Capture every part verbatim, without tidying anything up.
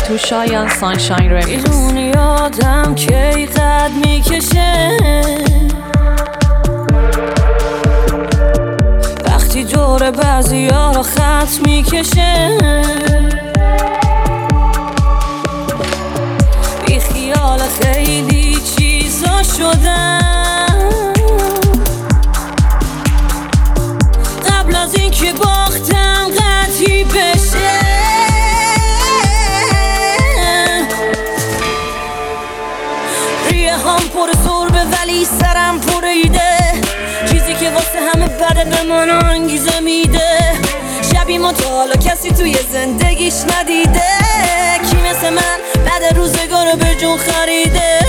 تو شایان سانشاین رمیکس. میدونی آدم کی قد میکشه وقتی دور بعضی ها رو خط میکشه، بی خیال خیلی چیزا شدم قبل از این که باختم قطعی بشه. ریه هم پر سربه ولی سرم پریده، چیزی که واسه همه بده به من انگیزه میده. شبی ما تا حالا کسی توی زندگیش ندیده، کی مثل من بعد روزگار به جون خریده.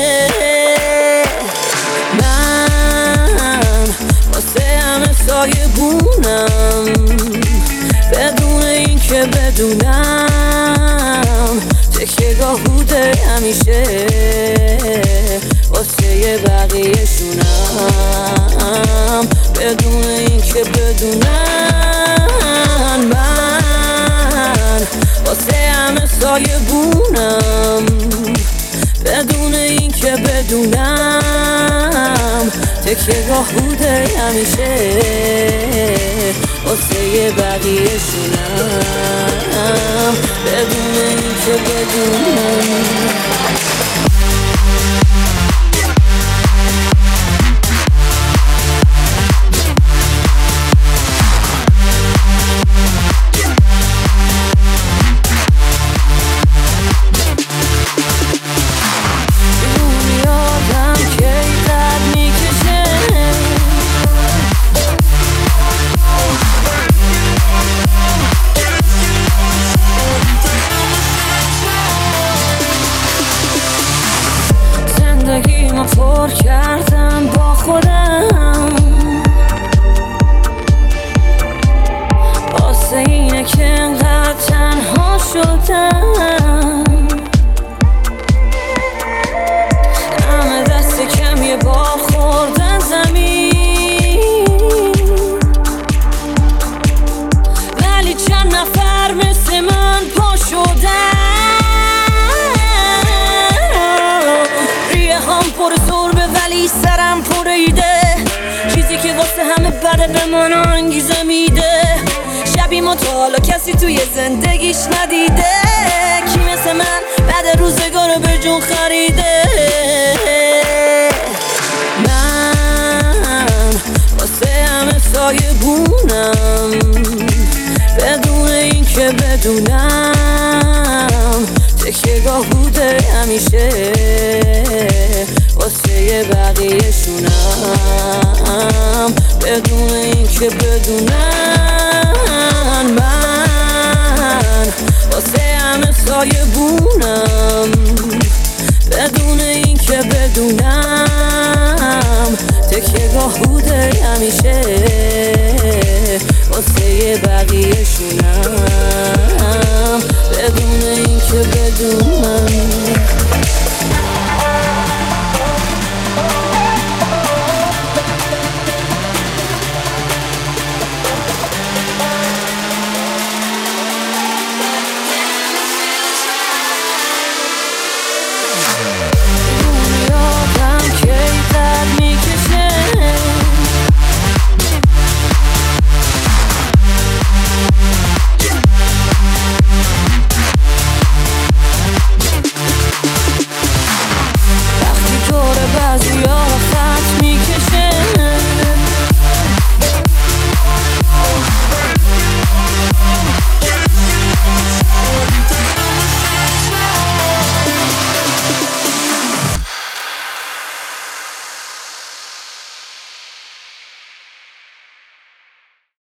من واسه همه سایه بونم بدون این که بدونم، تکیه‌گاه بوده همیشه واسه بقیه شونم بدون این که بدونم. من واسه همه سایه بونم بدون این که بدونم، تکیه‌گاه بوده همیشه واسه بقیه شونم بدون این که بدونم. زندگیمو پر کردم با خودم واسه اینه که انقدر تنها شدم. همه دست کم یه بار خوردن زمین، ولی چند نفر مثل من پا شدن. پر سربه ولی سرم پریده، چیزی که واسه همه بده به من انگیزه میده. شبی ما تا حالا کسی توی زندگیش ندیده، کی مثل من بعد روزگار به جون خریده. من واسه همه سایه بونم بدون این که بدونم، تکیه‌گاه بوده همیشه واسه بقیه شونم بدون این که بدونم. من واسه همه سایه بونم بدون این که بدونم، تکیه‌گاه بوده همیشه واسه بقیه شونم بدون این که بدونم.